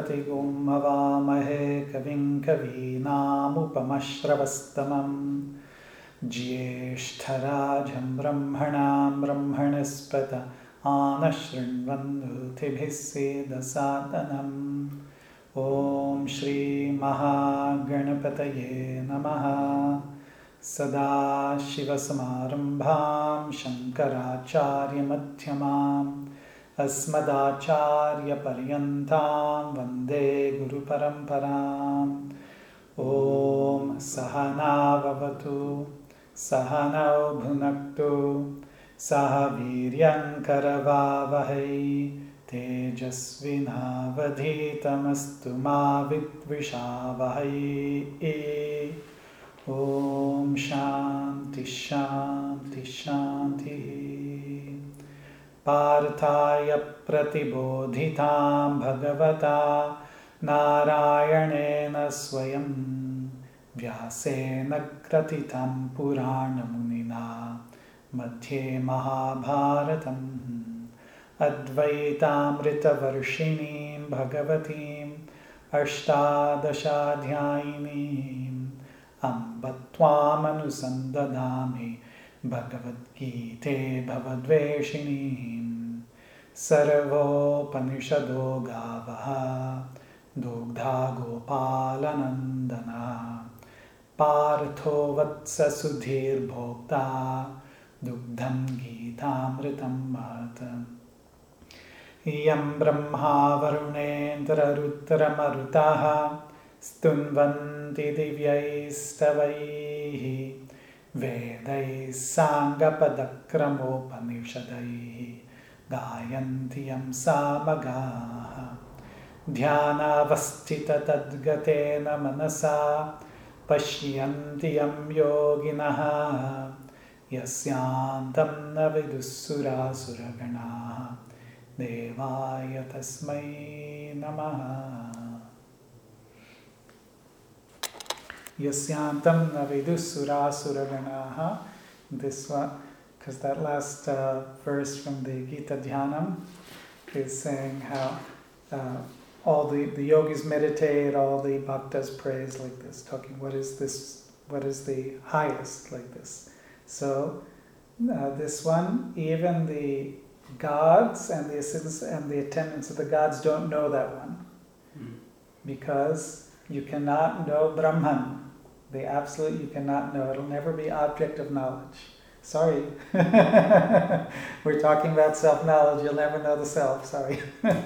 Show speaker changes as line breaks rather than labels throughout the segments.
गणपतिगुं हवामहे कविं कवीनामुपमश्रवस्तमम् ज्येष्ठराजं ब्रह्मणां ब्रह्मणस्पत आनशृण्वन्नोतिभिः सेदसादनम् ॐ श्रीमहागणपतये नमः। सदाशिवसमारम्भां शङ्कराचार्यमध्यमाम् अस्मदाचार्यपर्यन्तां वन्दे गुरुपरम्पराम्। ॐ सहनाववतु सहनौ भुनक्तु सह वीर्यङ्करवावहै तेजस्विनावधीतमस्तु मा विद्विषावहै। ॐ शान्ति शान्ति शान्तिः। पार्थाय प्रतिबोधितां भगवता नारायणेन स्वयं व्यासेन ग्रथितं पुराणमुनिना मध्ये महाभारतम् अद्वैतामृतवर्षिणीं भगवतीम् अष्टादशाध्यायिनीम् अम्ब त्वामनुसन्दधामि भगवद्गीते भवद्वेषिणीम्। सर्वोपनिषदो गावः दुग्धा गोपालनन्दना पार्थो वत्ससुधीर्भोक्ता दुग्धं गीतामृतं महत्। यं ब्रह्मा वरुणेन्द्ररुद्रमरुतः स्तुन्वन्ति दिव्यैस्तवैः वेदैः साङ्गपदक्रमोपनिषदैः गायन्ति यं सामगाः। ध्यानावस्थिततद्गतेन मनसा पश्यन्ति यं योगिनः यस्यान्तं न विदुःसुरासुरगणाः देवाय तस्मै नमः। Yasyantam navidussurasuraganah. This one, because that last verse from the Gita Dhyanam is saying how all the yogis meditate, all the bhaktas praise like this, talking what is this, what is the highest like this. So this one, even the gods and the assistants and the attendants of the gods don't know that one, because you cannot know Brahman. The absolute you cannot know. It'll never be object of knowledge. Sorry. We're talking about self-knowledge. You'll never know the self. Sorry.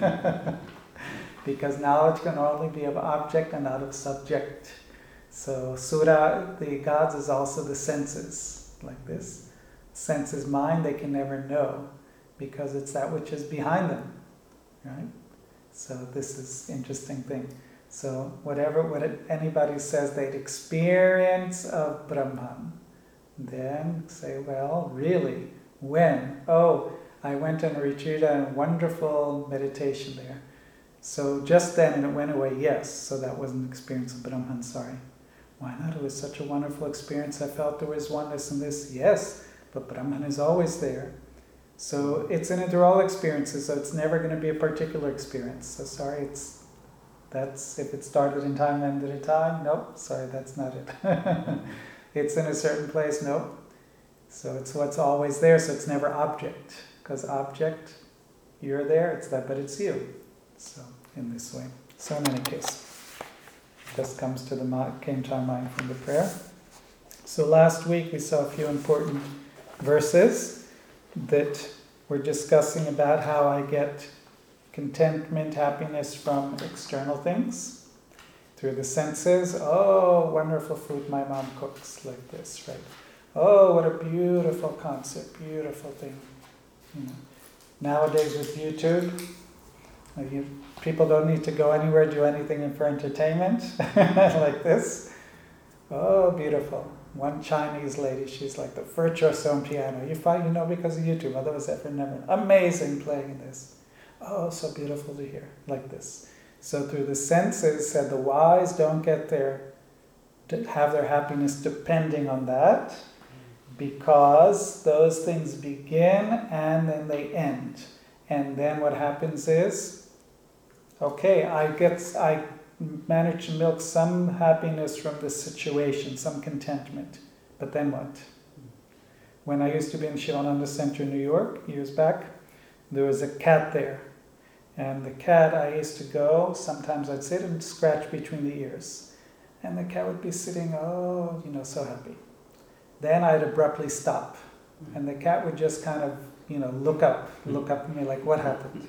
Because knowledge can only be of object and not of subject. So Sura, the gods, is also the senses. Like this. Sense is mind, they can never know. Because it's that which is behind them. Right? So this is an interesting thing. So anybody says they'd experience of Brahman, then say, well, really, when? Oh, I went on a retreat and wonderful meditation there. So just then and it went away, yes. So that wasn't an experience of Brahman, sorry. Why not? It was such a wonderful experience. I felt there was oneness in this. Yes, but Brahman is always there. So it's in all experiences, so it's never going to be a particular experience. So sorry, that's if it started in time, ended in time. Nope, sorry, that's not it. It's in a certain place. Nope. So it's what's always there. So it's never object, because object, you're there. It's that, but it's you. So in this way. So in any case, just came to our mind from the prayer. So last week we saw a few important verses that we're discussing about how I get contentment, happiness from external things, through the senses. Oh, wonderful food my mom cooks, like this, right? Oh, what a beautiful concert, beautiful thing. Nowadays with YouTube, people don't need to go anywhere, do anything for entertainment, like this. Oh, beautiful. One Chinese lady, she's like the virtuoso piano. You know because of YouTube, otherwise ever never. Amazing playing this. Oh, so beautiful to hear, like this. So through the senses, said the wise don't have their happiness depending on that, because those things begin and then they end. And then what happens is, Okay, I managed to milk some happiness from the situation, some contentment. But then what? When I used to be in Shivananda Center in New York, years back, there was a cat there. And the cat, I used to go, sometimes I'd sit and scratch between the ears. And the cat would be sitting, so happy. Then I'd abruptly stop. And the cat would just kind of, look up at me like, what happened?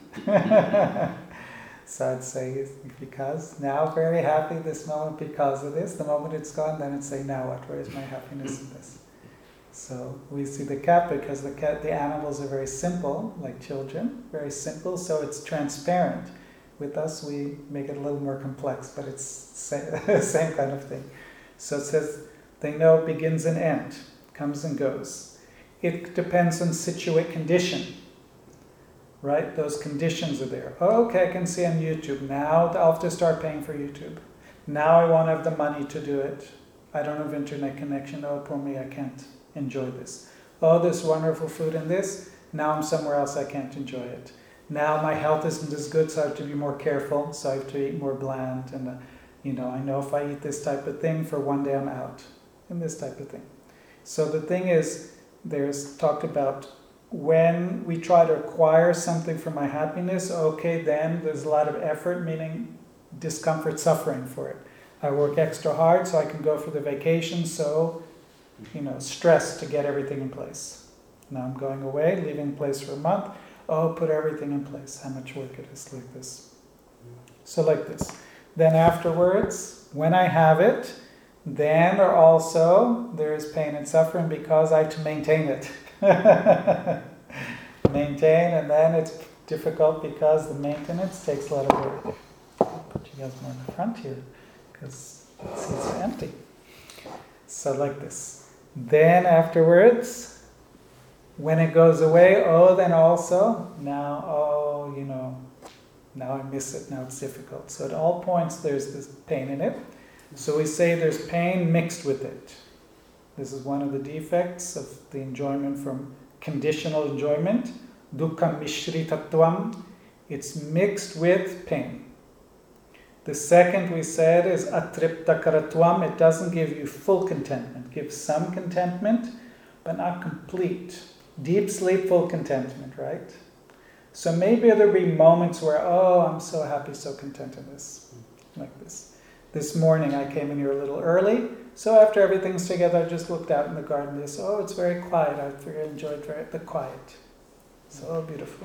So I'd say, because now very happy this moment because of this. The moment it's gone, then I'd say, now what? Where is my happiness in this? So we see the cat because the animals are very simple, like children, very simple, so it's transparent. With us, we make it a little more complex, but it's same kind of thing. So it says, they know begins and end, comes and goes. It depends on condition, right? Those conditions are there. Oh, okay, I can see on YouTube. Now I'll have to start paying for YouTube. Now I won't have the money to do it. I don't have internet connection. Oh, poor me, I can't enjoy this. Oh, there's wonderful food in this. Now I'm somewhere else, I can't enjoy it. Now my health isn't as good, so I have to be more careful. So I have to eat more bland. And, I know if I eat this type of thing, for one day I'm out. And this type of thing. So the thing is, there's talked about when we try to acquire something for my happiness, okay, then there's a lot of effort, meaning discomfort, suffering for it. I work extra hard so I can go for the vacation, so, stress to get everything in place. Now I'm going away, leaving the place for a month. Oh, put everything in place. How much work it is like this. So like this. Then afterwards, when I have it, then there is pain and suffering because I have to maintain it. Maintain, and then it's difficult because the maintenance takes a lot of work. I'll put you guys more in the front here because the seats are empty. So like this. Then afterwards, when it goes away, then also, now I miss it, now it's difficult. So at all points there's this pain in it. So we say there's pain mixed with it. This is one of the defects of the enjoyment from conditional enjoyment. Dukkha mishritatvam. It's mixed with pain. The second we said is atriptakaratvam. It doesn't give you full contentment. It gives some contentment, but not complete. Deep sleep, full contentment, right? So maybe there'll be moments where, I'm so happy, so content in this. Like this. This morning I came in here a little early, so after everything's together I just looked out in the garden. It's very quiet. I figured I enjoyed the quiet. So beautiful.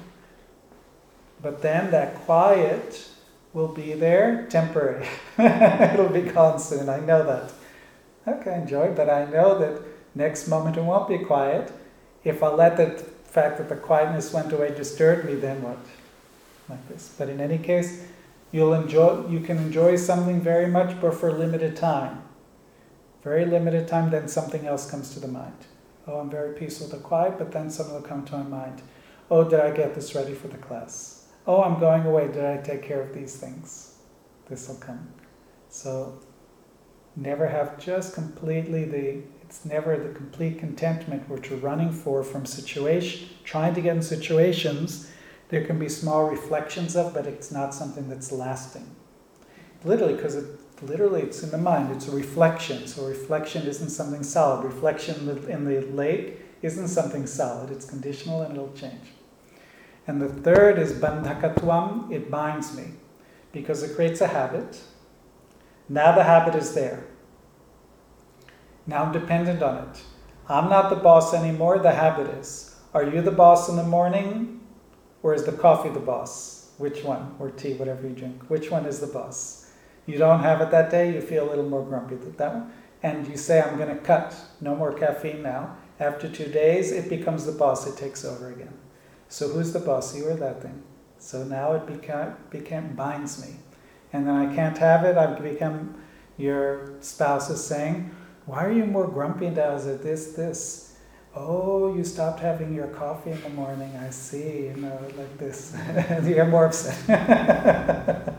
But then that quiet will be there temporary. It'll be constant, I know that. Okay, enjoy, but I know that next moment it won't be quiet. If I let the fact that the quietness went away disturb me, then what? Like this. But in any case, you can enjoy something very much, but for a limited time. Very limited time, then something else comes to the mind. Oh, I'm very peaceful and quiet, but then something will come to my mind. Oh, did I get this ready for the class? Oh, I'm going away, did I take care of these things? This will come. So, never have just it's never the complete contentment which we're running for from trying to get in situations. There can be small reflections of, but it's not something that's lasting. Literally, because it's in the mind, it's a reflection. So reflection isn't something solid. Reflection in the lake isn't something solid. It's conditional and it'll change. And the third is bandhakatvam. It binds me because it creates a habit. Now the habit is there. Now I'm dependent on it. I'm not the boss anymore, the habit is. Are you the boss in the morning? Or is the coffee the boss? Which one? Or tea, whatever you drink. Which one is the boss? You don't have it that day, you feel a little more grumpy than that one. And you say, I'm going to cut. No more caffeine now. After 2 days, it becomes the boss. It takes over again. So who's the boss? You or that thing? So now it binds me. And then I can't have it. I've become, your spouse is saying, why are you more grumpy now? Is it this? Oh, you stopped having your coffee in the morning. I see, like this. You get more upset.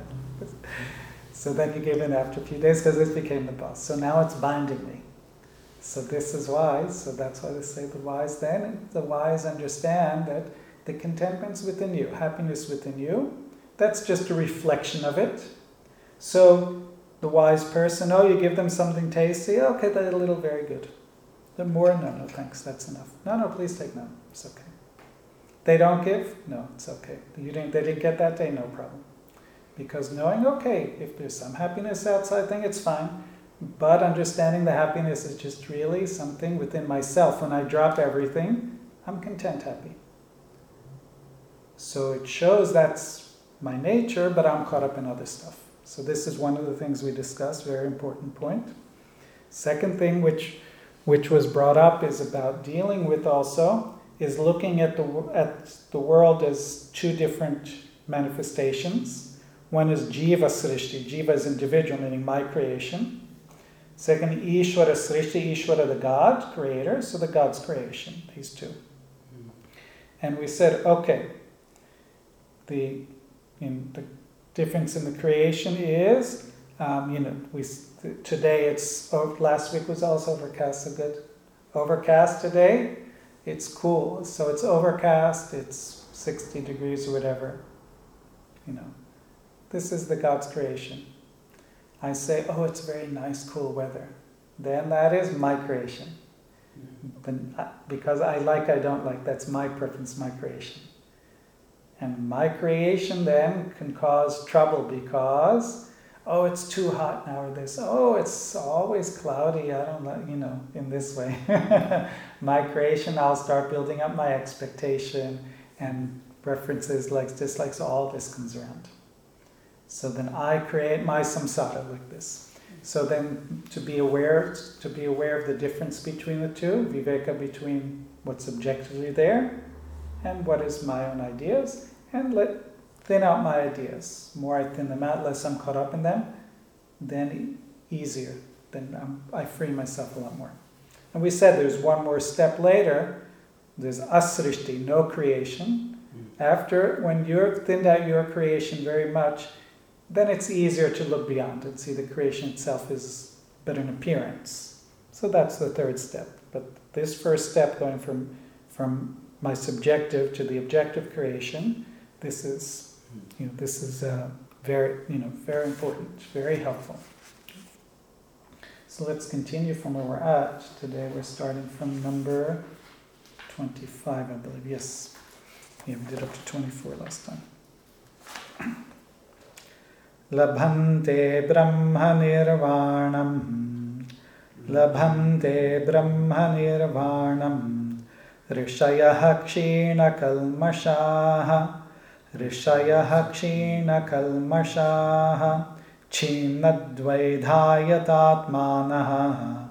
So then you give in after a few days because this became the boss. So now it's binding me. So this is wise. So that's why they say the wise then. The wise understand that the contentment's within you, happiness within you. that's just a reflection of it. So the wise person, you give them something tasty, okay, that's a little very good. The more, no, thanks, that's enough. No, please take none, it's okay. They don't give? No, it's okay. They didn't get that day, no problem. Because knowing, okay, if there's some happiness outside thing, it's fine. But understanding the happiness is just really something within myself. When I drop everything, I'm content, happy. So it shows that's my nature, but I'm caught up in other stuff. So this is one of the things we discussed, very important point. Second thing which was brought up is about dealing with also, is looking at the world as two different manifestations. One is Jiva Srishti. Jiva is individual, meaning my creation. Second, Ishvara Srishti, Ishvara the God, creator, so the God's creation, these two. And we said, okay, the difference in the creation is, today it's, last week was also overcast, so good. Overcast today, it's cool. So it's overcast, it's 60 degrees or whatever. This is the God's creation. I say, it's very nice, cool weather. Then that is my creation. Because I don't like, that's my preference, my creation. And my creation then can cause trouble because, it's too hot now, or this, it's always cloudy, I don't like, in this way. My creation, I'll start building up my expectation and preferences, dislikes, all this comes around. So then I create my samsara like this. So then to be aware of the difference between the two, viveka between what's objectively there and what is my own ideas, and thin out my ideas. The more I thin them out, less I'm caught up in them, then easier. Then I free myself a lot more. And we said there's one more step later. There's asrishti, no creation. After, when you've thinned out your creation very much, then it's easier to look beyond and see the creation itself is but an appearance. So that's the third step. But this first step, going from my subjective to the objective creation, this is very very important, very helpful. So let's continue from where we're at. Today we're starting from number 25, I believe. Yes. Yeah, we did up to 24 last time. Labhante Brahma Nirvanam Labhante Brahma Nirvanam Rishayah Kshina Kalmashaha Rishayah Kshina Kalmashaha Chinnadvaidhayatatmanaha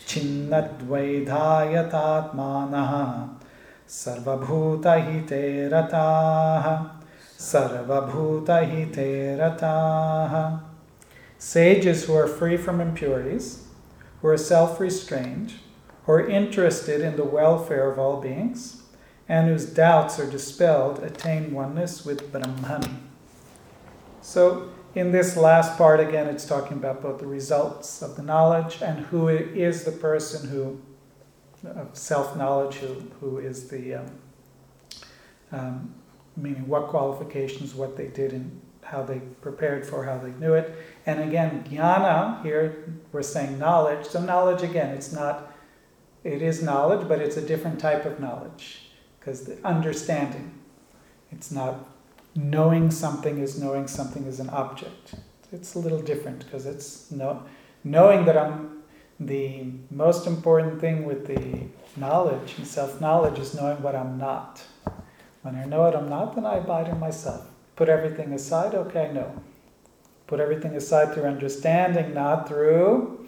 Chinnadvaidhayatatmanaha Sarvabhutahite rataha Sarvabhutahite rataha. Sages who are free from impurities, who are self-restrained, who are interested in the welfare of all beings, and whose doubts are dispelled, attain oneness with Brahman. So, in this last part, again, it's talking about both the results of the knowledge and who is the person who, of self-knowledge, who is the, meaning what qualifications, what they did, and how they prepared for, how they knew it. And again, jnana, here we're saying knowledge. So knowledge, again, it is knowledge, but it's a different type of knowledge. Because the understanding, it's not knowing something is an object. It's a little different, because it's knowing that the most important thing with the knowledge and self-knowledge is knowing what I'm not. When I know what I'm not, then I abide in myself. Put everything aside, okay, I know. Put everything aside through understanding, not through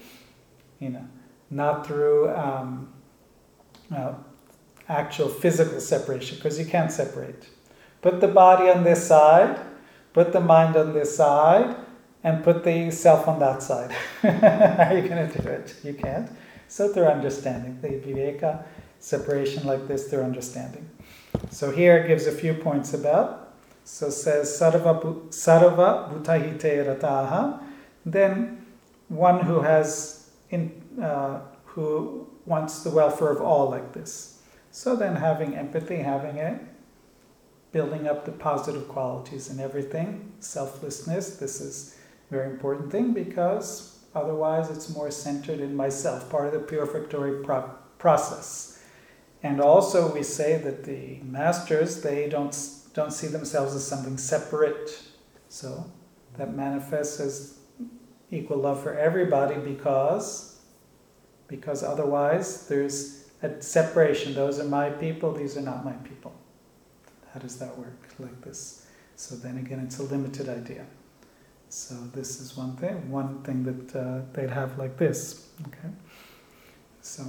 actual physical separation, because you can't separate. Put the body on this side, put the mind on this side, and put the self on that side. How are you going to do it? You can't. So through understanding, the viveka, separation like this through understanding. So here it gives a few points about. So it says sarva bhutahite rataha. Then one who who wants the welfare of all like this. So then having empathy, having building up the positive qualities in everything. Selflessness, this is a very important thing because otherwise it's more centered in myself, part of the purificatory process. And also we say that the masters, they don't see themselves as something separate. So that manifests as equal love for everybody because otherwise there's a separation. Those are my people, these are not my people. How does that work? Like this. So then again, it's a limited idea. So this is one thing that they'd have like this. Okay. So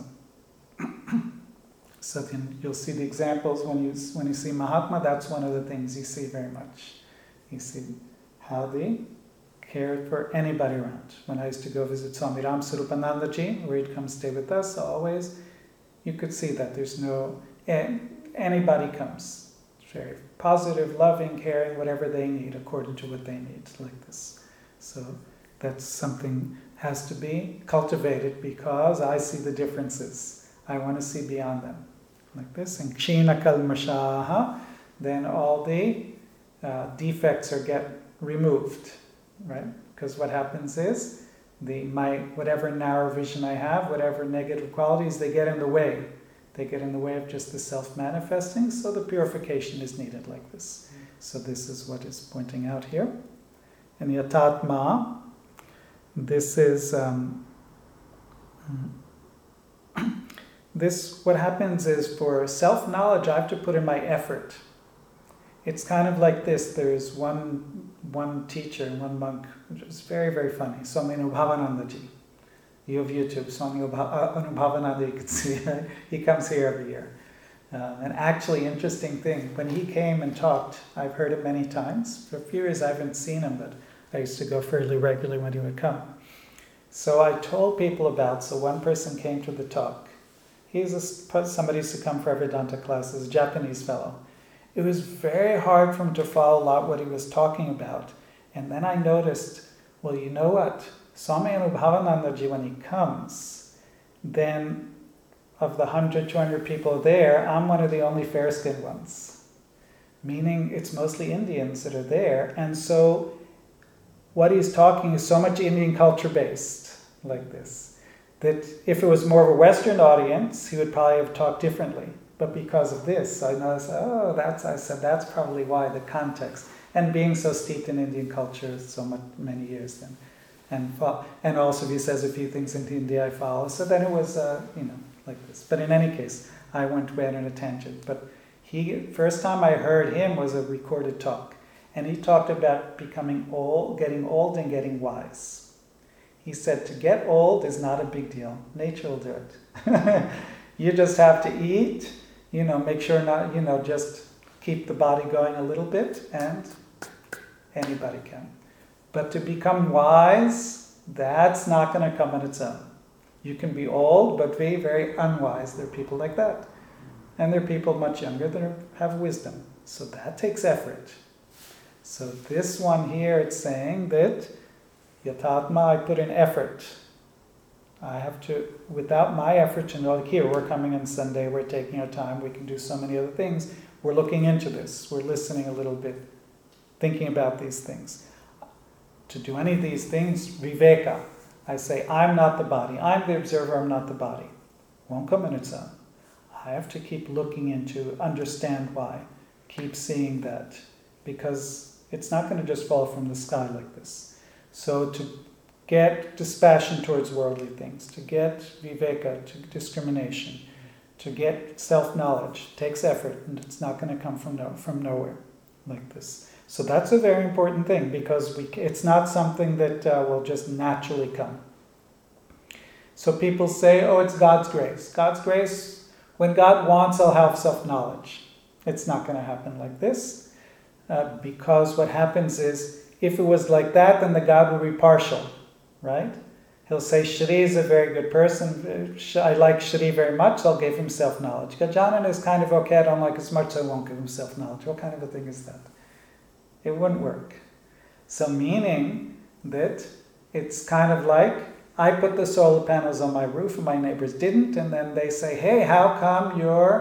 then you'll see the examples when you see Mahatma. That's one of the things you see very much. You see how they cared for anybody around. When I used to go visit Swami Ram Swarupanandaji, where he'd come stay with us always, you could see that there's no anybody comes. Very positive, loving, caring, whatever they need, according to what they need, like this. So that's something has to be cultivated because I see the differences. I want to see beyond them, like this. And kshina kalmashaha, then all the defects get removed, right? Because what happens is whatever narrow vision I have, whatever negative qualities, they get in the way. They get in the way of just the self-manifesting, so the purification is needed like this. So this is what is pointing out here. And yatatma, this is, what happens is for self-knowledge, I have to put in my effort. It's kind of like this. There's one teacher, one monk, which is very, very funny, Swami Anubhavanandaji. You have YouTube, Swami Anubhavananda, you can see, he comes here every year. And actually, interesting thing, when he came and talked, I've heard it many times. For a few years I haven't seen him, but I used to go fairly regularly when he would come. So I told people so one person came to the talk. Somebody used to come for Vedanta classes, a Japanese fellow. It was very hard for him to follow a lot what he was talking about. And then I noticed, well, you know what? Swami Anubhavanandaji, when he comes, then of the 100, 200 people there, I'm one of the only fair-skinned ones. Meaning it's mostly Indians that are there. And so what he's talking is so much Indian culture based, like this, that if it was more of a Western audience, he would probably have talked differently. But because of this, I noticed, that's probably why, the context. And being so steeped in Indian culture many years then. And also he says a few things in Hindi I follow. So then it was, like this. But in any case, I went way on a tangent. But first time I heard him was a recorded talk. And he talked about becoming old, getting old and getting wise. He said to get old is not a big deal. Nature will do it. You just have to eat, make sure just keep the body going a little bit, and anybody can. But to become wise, that's not going to come on its own. You can be old, but be very unwise. There are people like that. And there are people much younger that have wisdom. So that takes effort. So this one here, it's saying that yatatma, I put in effort. I have to, without my effort, like here, we're coming on Sunday, we're taking our time, we can do so many other things. We're looking into this, we're listening a little bit, thinking about these things. To do any of these things, viveka, I say, I'm not the body, I'm the observer, I'm not the body. Won't come on its own. I have to keep looking into, understand why, keep seeing that, because it's not going to just fall from the sky like this. So to get dispassion towards worldly things, to get viveka, to discrimination, to get self-knowledge, takes effort, and it's not going to come from nowhere like this. So that's a very important thing, because it's not something that will just naturally come. So people say, oh, it's God's grace. God's grace, when God wants, I'll have self-knowledge. It's not going to happen like this, because what happens is, if it was like that, then the God would be partial, right? He'll say, Shri is a very good person. I like Shri very much, I'll give him self-knowledge. Gajanan is kind of okay, I don't like as much, so I won't give him self-knowledge. What kind of a thing is that? It wouldn't work. So meaning that it's kind of like, I put the solar panels on my roof and my neighbors didn't, and then they say, hey, how come your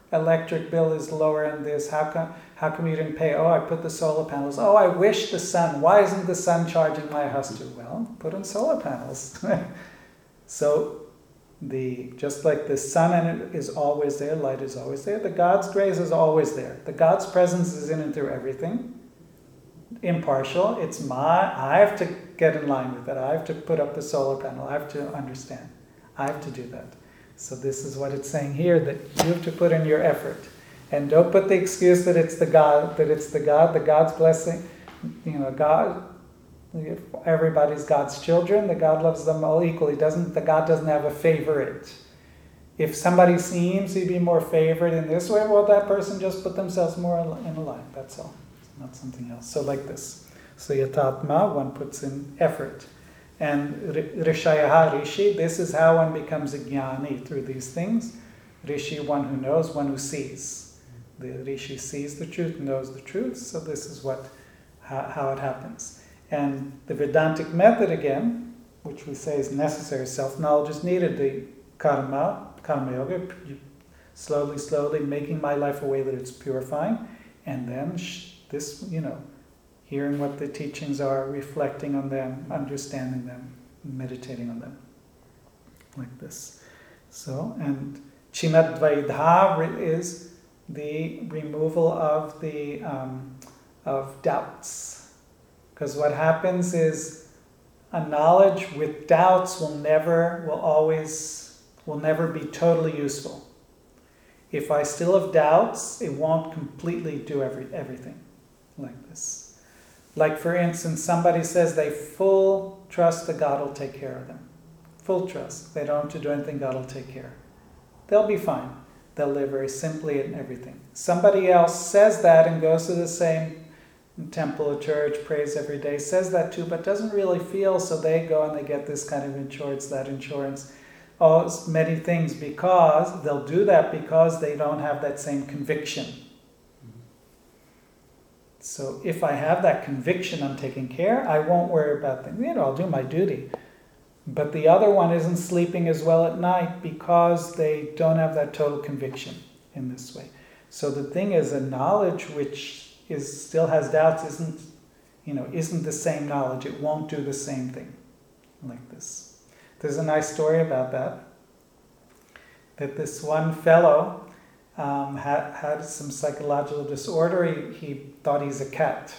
electric bill is lower in this? How come you didn't pay? Oh, I put the solar panels. Oh, I wish the sun. Why isn't the sun charging my house too? Well, put in solar panels. So, just like the sun is always there, light is always there, the God's grace is always there. The God's presence is in and through everything. Impartial. I have to get in line with that. I have to put up the solar panel. I have to understand. I have to do that. So this is what it's saying here, that you have to put in your effort. And don't put the excuse that it's the God's blessing. God, everybody's God's children, the God loves them all equally. The God doesn't have a favorite. If somebody seems to be more favored in this way, well, that person just put themselves more in a line, that's all. It's not something else. So like this. So yatatma, one puts in effort. And rishayaha, rishi, this is how one becomes a jnani through these things. Rishi, one who knows, one who sees. The rishi sees the truth, knows the truth, so this is how it happens. And the Vedantic method again, which we say is necessary, self-knowledge is needed, the karma yoga, slowly making my life a way that it's purifying, and then hearing what the teachings are, reflecting on them, understanding them, meditating on them, like this. So, and Chinadvaidha is the removal of the of doubts, because what happens is a knowledge with doubts will never be totally useful. If I still have doubts, it won't completely do everything, like this. Like, for instance, somebody says they full trust that God will take care of them. Full trust. They don't have to do anything, God will take care. They'll be fine. They'll live very simply in everything. Somebody else says that and goes to the same temple or church, prays every day, says that too, but doesn't really feel, so they go and they get this kind of insurance, that insurance, many things, because they'll do that because they don't have that same conviction. So if I have that conviction I'm taking care, I won't worry about things. I'll do my duty. But the other one isn't sleeping as well at night because they don't have that total conviction in this way. So the thing is, a knowledge which still has doubts isn't the same knowledge. It won't do the same thing, like this. There's a nice story about that. That this one fellow had some psychological disorder. He thought he's a cat.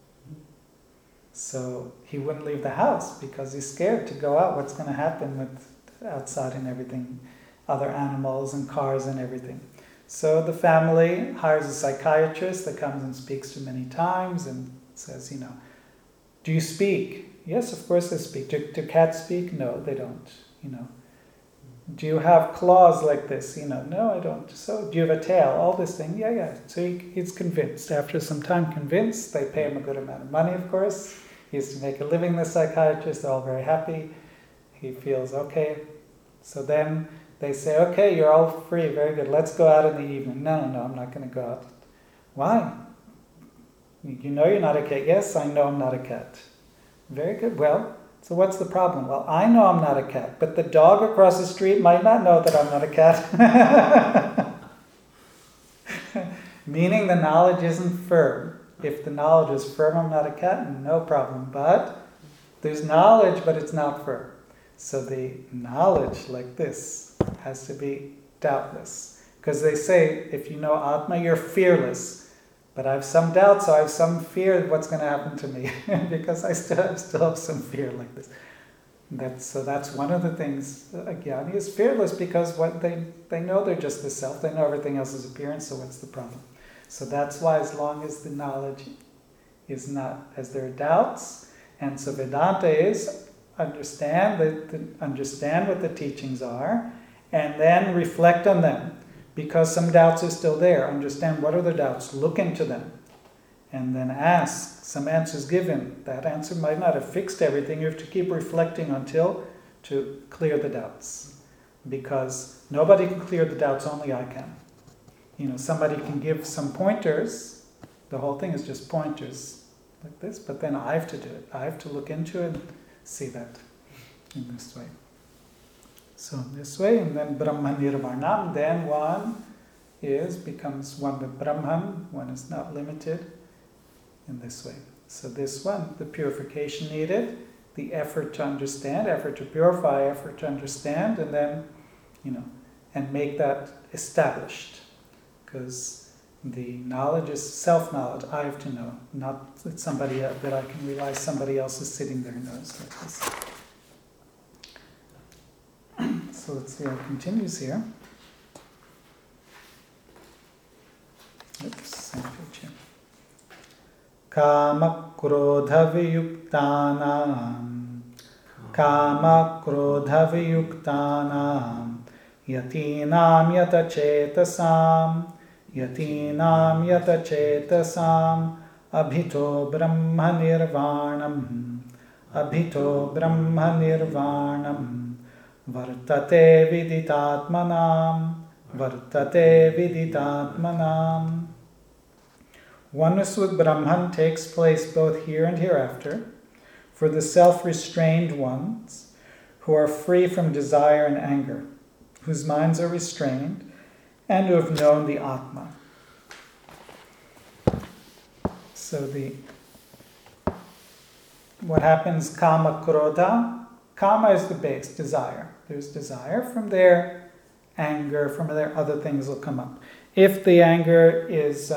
So he wouldn't leave the house because he's scared to go out. What's going to happen with outside and everything, other animals and cars and everything. So the family hires a psychiatrist that comes and speaks to him many times and says, do you speak? Yes, of course I speak. Do cats speak? No, they don't. Do you have claws like this? No, I don't. So, do you have a tail? All this thing. Yeah. So he's convinced. After some time convinced, they pay him a good amount of money, of course. He used to make a living, the psychiatrist. They're all very happy. He feels okay. So then they say, okay, you're all free. Very good. Let's go out in the evening. No, I'm not going to go out. Why? You know you're not a cat. Yes, I know I'm not a cat. Very good. Well, so what's the problem? Well, I know I'm not a cat, but the dog across the street might not know that I'm not a cat. Meaning the knowledge isn't firm. If the knowledge is firm, I'm not a cat, no problem. But there's knowledge, but it's not firm. So the knowledge like this has to be doubtless. Because they say, if you know Atma, you're fearless. But I have some doubt, so I have some fear of what's going to happen to me. Because I still have some fear like this. That's one of the things. A jnani is fearless because they know they're just the self. They know everything else is appearance, so what's the problem? So that's why, as long as the knowledge is not, as there are doubts, and so Vedanta is understand what the teachings are, and then reflect on them. Because some doubts are still there. Understand what are the doubts, look into them, and then ask, some answers given. That answer might not have fixed everything. You have to keep reflecting to clear the doubts. Because nobody can clear the doubts, only I can. Somebody can give some pointers. The whole thing is just pointers like this, but then I have to do it. I have to look into it and see that in this way. So this way, and then Brahma Nirvanam, then one becomes one with Brahman, one is not limited in this way. So this one, the purification needed, the effort to understand, effort to purify, effort to understand, and then, and make that established. Because the knowledge is self-knowledge, I have to know, not that somebody else, that I can realize somebody else is sitting there and knows like this. So let's see how it continues here. Oops, same page here. Kama krodha viyuktanam yatinam yata cetasam abhito brahma nirvanam vartate viditatmanam. Oneness with Brahman takes place both here and hereafter for the self-restrained ones who are free from desire and anger, whose minds are restrained, and who have known the Atma. So what happens, kama krodha? Kama is the base, desire. There's desire. From there, anger. From there, other things will come up. If the anger is,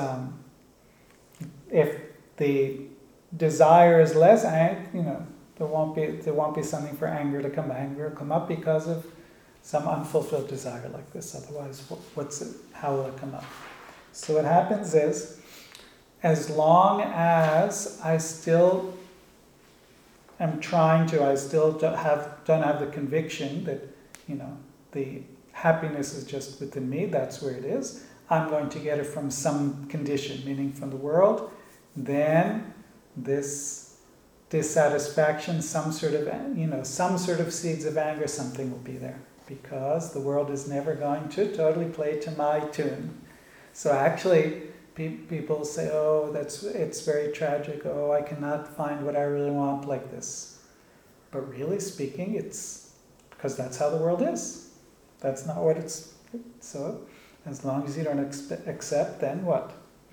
if the desire is less, there won't be something for anger to come. Anger will come up because of some unfulfilled desire like this. Otherwise, how will it come up? So what happens is, as long as I still am I still don't have the conviction that, the happiness is just within me, that's where it is, I'm going to get it from some condition, meaning from the world, then this dissatisfaction, some sort of seeds of anger, something will be there. Because the world is never going to totally play to my tune. So actually, people say, it's very tragic, I cannot find what I really want like this. But really speaking, it's because that's how the world is. That's not what it's... So, as long as you don't accept, then what?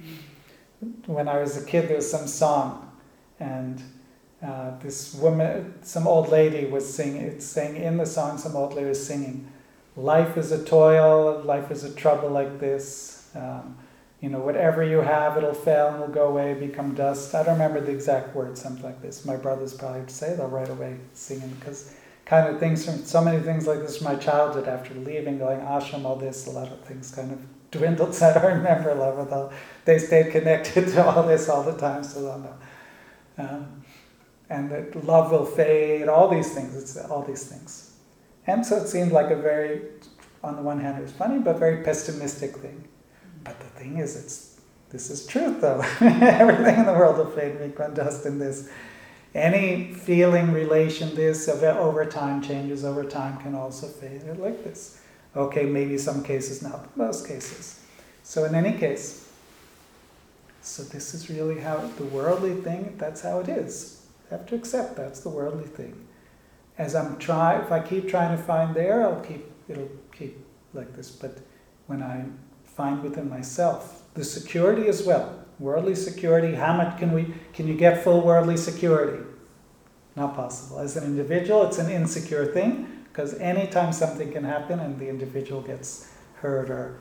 When I was a kid, there was some song, and this woman, some old lady was saying in the song, some old lady was singing, life is a toil, life is a trouble like this, whatever you have, it'll fail and will go away, become dust. I don't remember the exact words, something like this. My brothers probably would say, they'll right away singing, because kind of things from, so many things like this from my childhood, after leaving, going ashram, all this, a lot of things kind of dwindled, so I don't remember a lot, but they stayed connected to all this all the time, so they'll know. And that love will fade, all these things, And so it seemed like a very, on the one hand it was funny, but very pessimistic thing. But the thing is, this is truth though. Everything in the world will fade, become dust in this. Any feeling, relation, this, over time, changes over time, can also fade like this. Okay, maybe some cases, not most cases. So in any case, so this is really how the worldly thing, that's how it is. You have to accept that's the worldly thing. As if I keep trying to find there, it'll keep like this. But when I find within myself the security as well, worldly security, how much can you get full worldly security? Not possible. As an individual, it's an insecure thing, because anytime something can happen and the individual gets hurt or,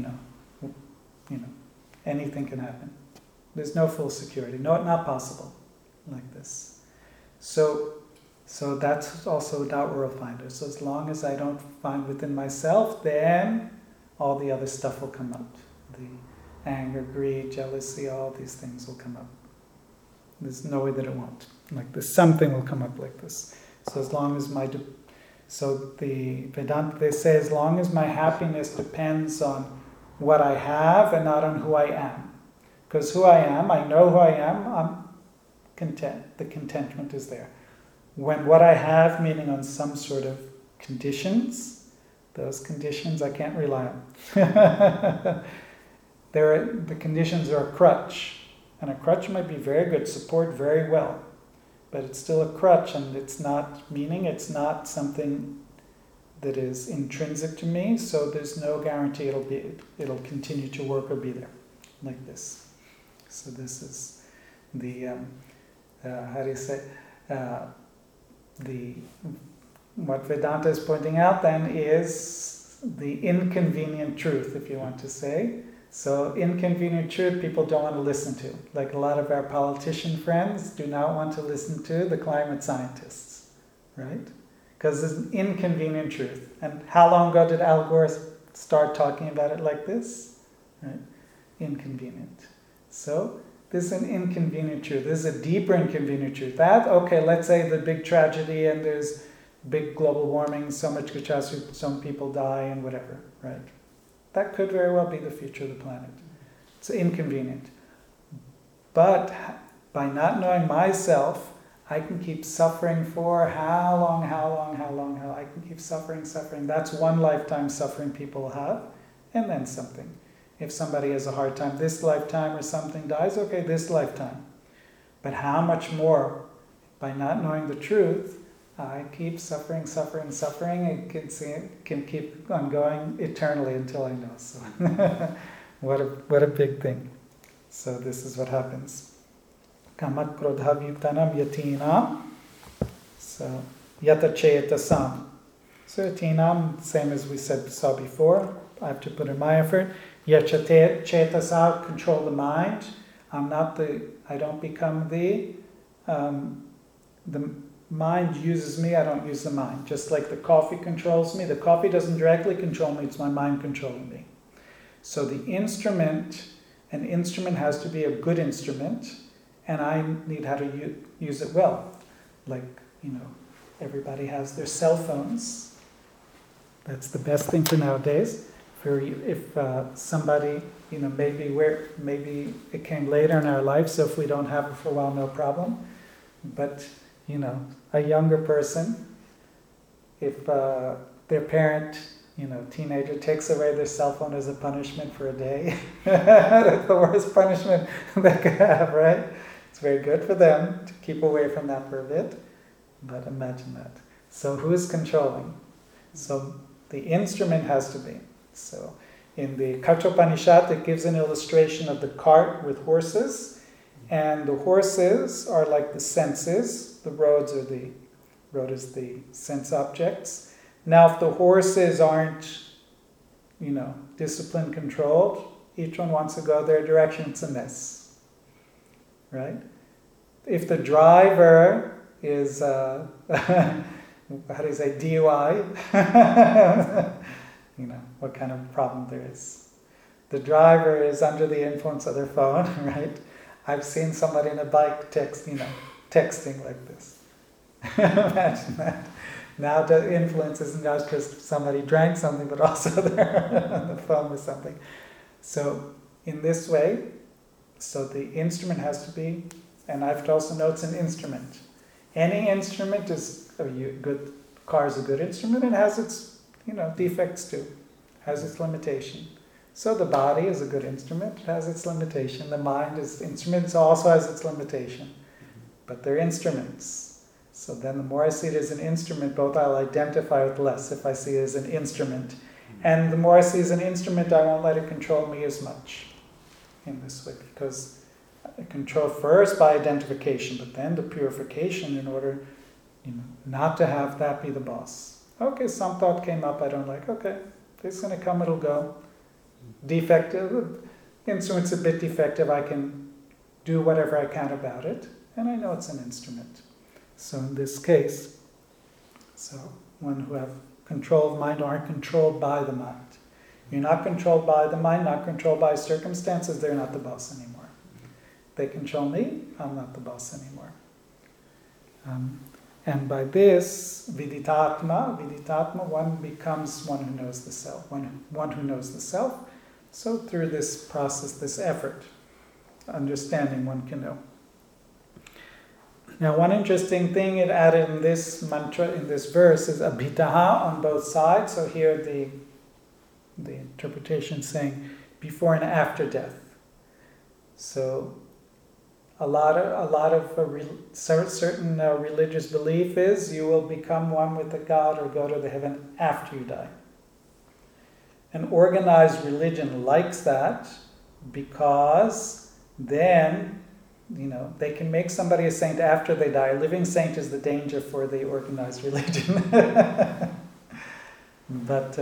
anything can happen. There's no full security. No, not possible like this. So that's also doubt world finder. So as long as I don't find within myself, then all the other stuff will come up. The anger, greed, jealousy, all these things will come up. There's no way that it won't. Like this, something will come up like this. So as long as so the Vedanta, they say, as long as my happiness depends on what I have and not on who I am. Because who I am, I know who I am, I'm content. The contentment is there. When what I have, meaning on some sort of conditions, those conditions I can't rely on. The conditions are a crutch. And a crutch might be very good, support very well. But it's still a crutch, and it's not something that is intrinsic to me, so there's no guarantee it'll continue to work or be there, like this. So this is the how do you say the what Vedanta is pointing out then is the inconvenient truth, if you want to say. So inconvenient truth people don't want to listen to. Like a lot of our politician friends do not want to listen to the climate scientists, right? Because it's an inconvenient truth. And how long ago did Al Gore start talking about it like this? Right? Inconvenient. So this is an inconvenient truth. This is a deeper inconvenient truth. That, okay, let's say the big tragedy and there's big global warming, so much catastrophe, some people die and whatever, right? That could very well be the future of the planet. It's inconvenient. But by not knowing myself, I can keep suffering for how long, I can keep suffering. That's one lifetime suffering people have, and then something. If somebody has a hard time this lifetime or something dies, okay, this lifetime. But how much more, by not knowing the truth, I keep suffering, and can keep on going eternally until I know. So what a big thing. So this is what happens. Kamat krodha vyuktanam yatinam. So yata chetasam. So yatinam, same as we saw before. I have to put in my effort. Yata chetasa, control the mind. I don't become the mind uses me, I don't use the mind. Just like the coffee controls me, the coffee doesn't directly control me, it's my mind controlling me. So an instrument has to be a good instrument, and I need how to use it well. Like, everybody has their cell phones. That's the best thing for nowadays. If somebody, maybe it came later in our life, so if we don't have it for a while, no problem. But a younger person, if their parent, teenager takes away their cell phone as a punishment for a day, that's the worst punishment they could have, right? It's very good for them to keep away from that for a bit, but imagine that. So who's controlling? So the instrument has to be. So in the Kathopanishad, it gives an illustration of the cart with horses, and the horses are like the senses. The road is the sense objects. Now, if the horses aren't, discipline controlled, each one wants to go their direction, it's a mess, right? If the driver is, how do you say, DUI, what kind of problem there is. The driver is under the influence of their phone, right? I've seen somebody on a bike texting like this. Imagine that. Now the influence isn't just because somebody drank something, but also they're on the phone with something. So in this way, so the instrument has to be, and I have to also note it's an instrument. Any instrument is a good. Car is a good instrument and has its defects too, has its limitation. So the body is a good instrument, it has its limitation. The mind is instrument, it also has its limitation. But they're instruments. So then the more I see it as an instrument, both I'll identify with less if I see it as an instrument. And the more I see it as an instrument, I won't let it control me as much in this way. Because I control first by identification, but then the purification in order not to have that be the boss. Okay, some thought came up I don't like. Okay, it's going to come, it'll go. Defective, instrument's a bit defective, I can do whatever I can about it, and I know it's an instrument. So in this case, one who have control of mind aren't controlled by the mind. You're not controlled by the mind, not controlled by circumstances, they're not the boss anymore. They control me, I'm not the boss anymore. And by this, viditatma, one becomes one who knows the self, one who knows the self. So through this process, this effort, understanding one can know. Now one interesting thing it added in this mantra, in this verse, is abhitaha on both sides. So here the interpretation saying before and after death. So a lot of certain religious belief is you will become one with the God or go to the heaven after you die. An organized religion likes that because then, they can make somebody a saint after they die. A living saint is the danger for the organized religion. But,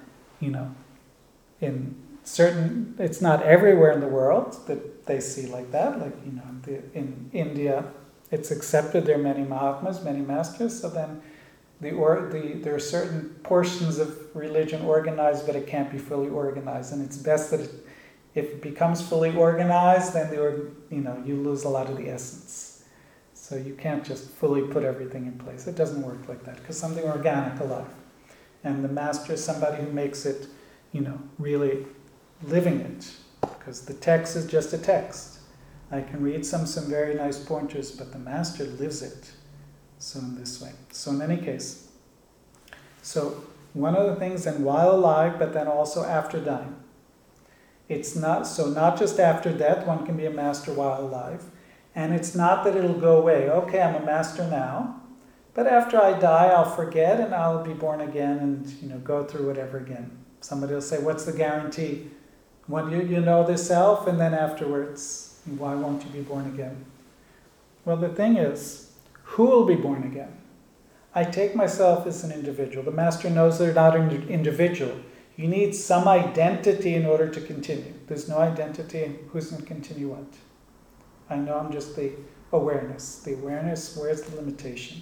in certain, it's not everywhere in the world that they see like that. Like, in India, it's accepted. There are many Mahatmas, many masters. So then there are certain portions of religion organized, but it can't be fully organized. And it's best that if it becomes fully organized, then you lose a lot of the essence. So you can't just fully put everything in place. It doesn't work like that, because something organic, alive. And the master is somebody who makes it, really living it. Because the text is just a text. I can read some very nice pointers, but the master lives it. So in this way. So in any case, so one of the things, and while alive, but then also after dying. It's not just after death, one can be a master while alive. And it's not that it'll go away. Okay, I'm a master now, but after I die, I'll forget and I'll be born again and go through whatever again. Somebody will say, what's the guarantee? When you know the self, and then afterwards, why won't you be born again? Well, the thing is, who will be born again? I take myself as an individual. The master knows they're not an individual. You need some identity in order to continue. There's no identity. Who's going to continue what? I know I'm just the awareness. The awareness, where's the limitation?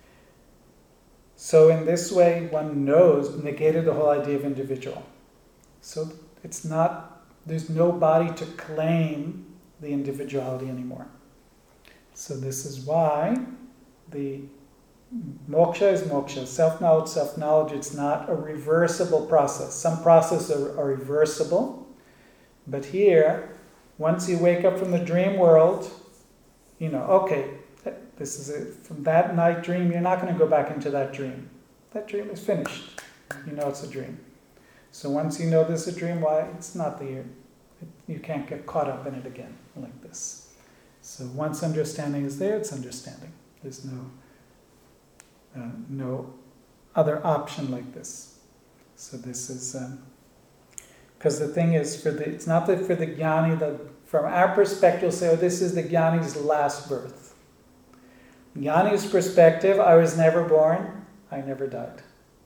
So in this way, one negated the whole idea of individual. So there's no body to claim the individuality anymore. So this is why the moksha is moksha. Self-knowledge, it's not a reversible process. Some processes are reversible, but here, once you wake up from the dream world, okay, this is it. From that night dream, you're not going to go back into that dream. That dream is finished. It's a dream. So once you know this is a dream, why? It's not you can't get caught up in it again like this. So once understanding is there, it's understanding. There's no other option like this. So this is, because the thing is, it's not that for the jnani, that from our perspective, we'll say, this is the jnani's last birth. Jnani's perspective, I was never born, I never died.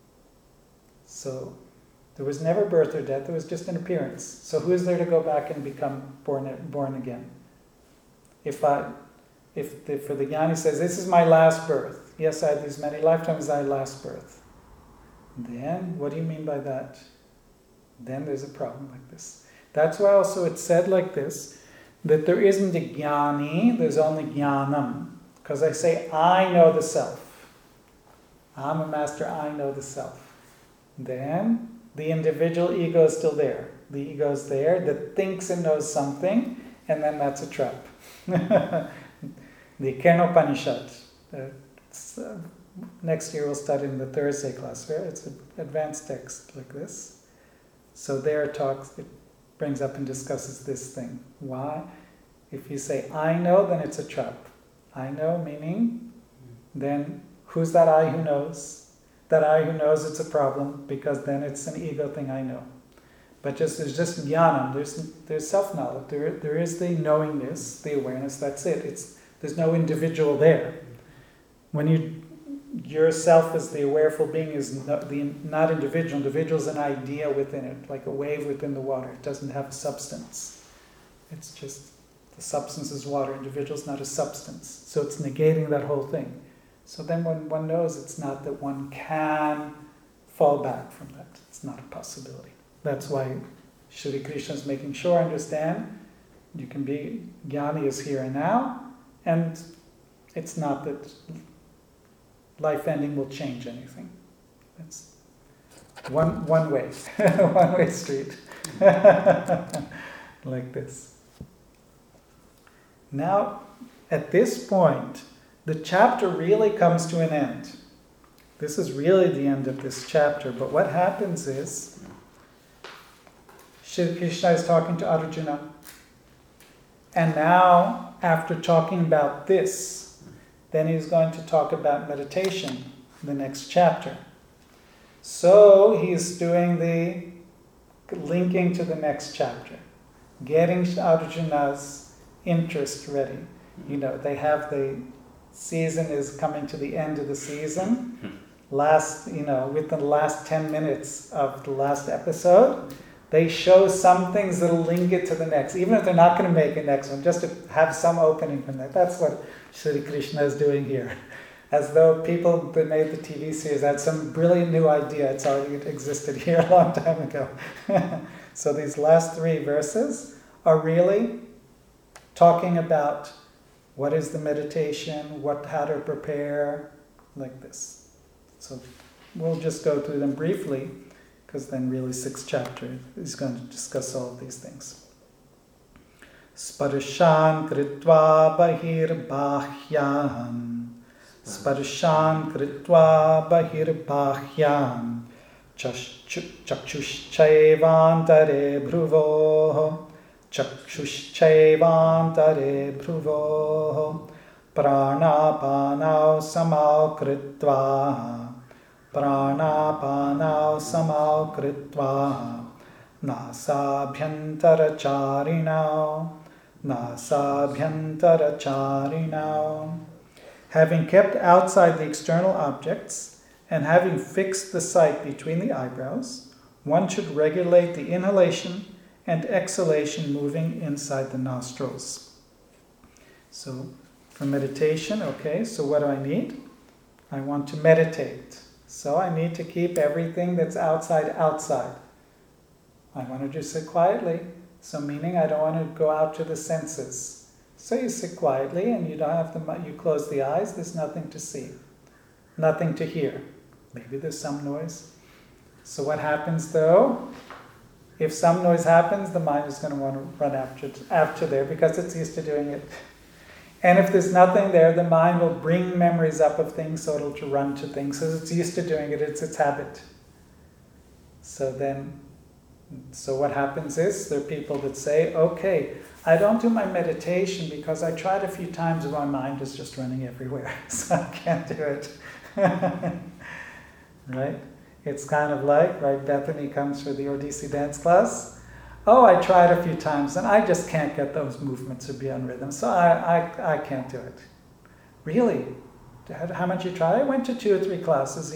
So there was never birth or death, there was just an appearance. So who is there to go back and become born again? For the jnani says, this is my last birth. Yes, I had these many lifetimes, I had last birth. Then, what do you mean by that? Then there's a problem like this. That's why also it's said like this, that there isn't a jnani, there's only jnanam. Because I say, I know the self. I'm a master, I know the self. Then, the individual ego is still there. The ego is there that thinks it knows something, and then that's a trap. The Kenopanishad. Next year we'll study in the Thursday class. Right? It's an advanced text like this. So there it brings up and discusses this thing. Why? If you say, I know, then it's a trap. I know, meaning, then who's that I who knows? That I who knows it's a problem, because then it's an ego thing, I know. But there's just jnanam, there's self-knowledge, there is the knowingness, the awareness, that's it. There's no individual there. When yourself as the awareful being is not individual. Individual is an idea within it, like a wave within the water. It doesn't have a substance. It's just, the substance is water, individual is not a substance. So it's negating that whole thing. So then when one knows, it's not that one can fall back from that. It's not a possibility. That's why Shri Krishna is making sure, understand, you can be, jnani is here and now, and it's not that life ending will change anything. It's one way, one way street, like this. Now, at this point, the chapter really comes to an end. This is really the end of this chapter, but what happens is, Shri Krishna is talking to Arjuna, and now after talking about this, then he's going to talk about meditation in the next chapter. So he's doing the linking to the next chapter, getting Arjuna's interest ready. They have the season is coming to the end of the season. Within the last 10 minutes of the last episode, they show some things that'll link it to the next, even if they're not going to make a next one, just to have some opening from that. That's what Shri Krishna is doing here. As though people that made the TV series had some brilliant new idea. It's already existed here a long time ago. So these last 3 verses are really talking about what is the meditation, how to prepare, like this. So we'll just go through them briefly, because then really 6th chapter is going to discuss all of these things. Sparshan kritva bahirbahyam, sparshan kritva bahirbahyam, chakshushchaivantare bhruvoh, chakshushchaivantare bhruvoh, pranapanau samau kritva, pranapanau samau kritva, nasabhyantaracharinau. Having kept outside the external objects and having fixed the sight between the eyebrows, one should regulate the inhalation and exhalation moving inside the nostrils. So for meditation, so what do I need? I want to meditate. So I need to keep everything that's outside. I want to just sit quietly. So meaning I don't want to go out to the senses. So you sit quietly and you don't have you close the eyes, there's nothing to see, nothing to hear. Maybe there's some noise. So what happens though? If some noise happens, the mind is going to want to run after there because it's used to doing it. And if there's nothing there, the mind will bring memories up of things, so it'll run to things. So it's used to doing it, it's its habit. So what happens is, there are people that say, okay, I don't do my meditation because I tried a few times and my mind is just running everywhere, so I can't do it. Right? It's kind of like, Bethany comes for the Odissi dance class. Oh, I tried a few times and I just can't get those movements to be on rhythm, so I can't do it. Really? How much you tried? I went to 2 or 3 classes,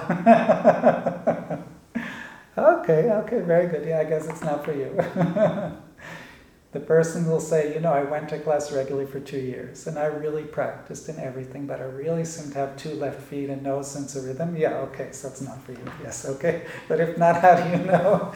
Okay, very good. Yeah, I guess it's not for you. The person will say, I went to class regularly for 2 years and I really practiced in everything, but I really seem to have 2 left feet and no sense of rhythm. Yeah, okay, so it's not for you. Yes, okay. But if not, how do you know?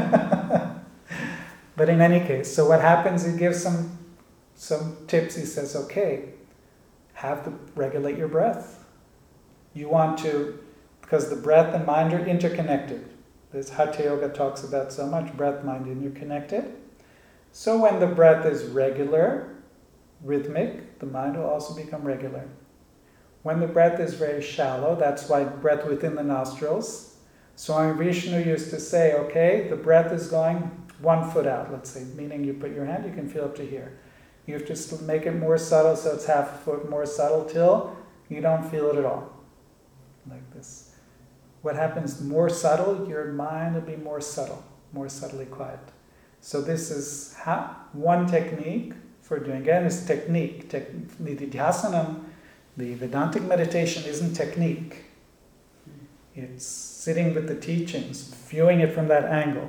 But in any case, so what happens, he gives some tips. He says, okay, regulate your breath. You want to, because the breath and mind are interconnected. This Hatha Yoga talks about so much, breath, mind interconnected. So when the breath is regular, rhythmic, the mind will also become regular. When the breath is very shallow, that's why breath within the nostrils. Swami Vishnu used to say, okay, the breath is going 1 foot out, let's say, meaning you put your hand, you can feel up to here. You have to make it more subtle, so it's half a foot more subtle till you don't feel it at all. Like this. What happens more subtle, your mind will be more subtle, more subtly quiet. So this is one technique for doing. Again, is technique. Nididhyasanam, the Vedantic meditation isn't technique. It's sitting with the teachings, viewing it from that angle.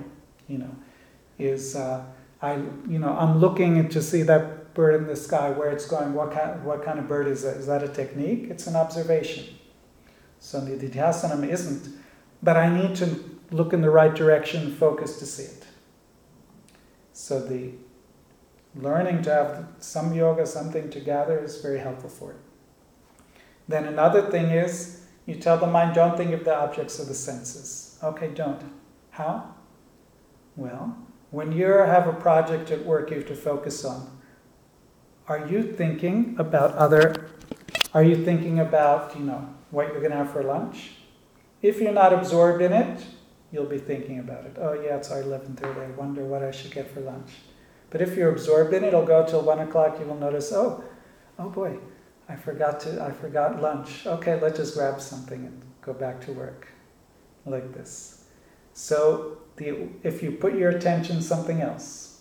I'm looking to see that bird in the sky, where it's going, what kind of bird is that? Is that a technique? It's an observation. So Nididhyasanam isn't, but I need to look in the right direction, focus to see it. So the learning to have some yoga, something to gather is very helpful for it. Then another thing is, you tell the mind, don't think of the objects of the senses. Okay, don't. How? Well, when you have a project at work you have to focus on, are you thinking about what you're going to have for lunch? If you're not absorbed in it, you'll be thinking about it. Oh yeah, it's our 11:30, I wonder what I should get for lunch. But if you're absorbed in it, it'll go till 1 o'clock. You will notice, oh boy, I forgot lunch. Okay, let's just grab something and go back to work, like this. So if you put your attention something else,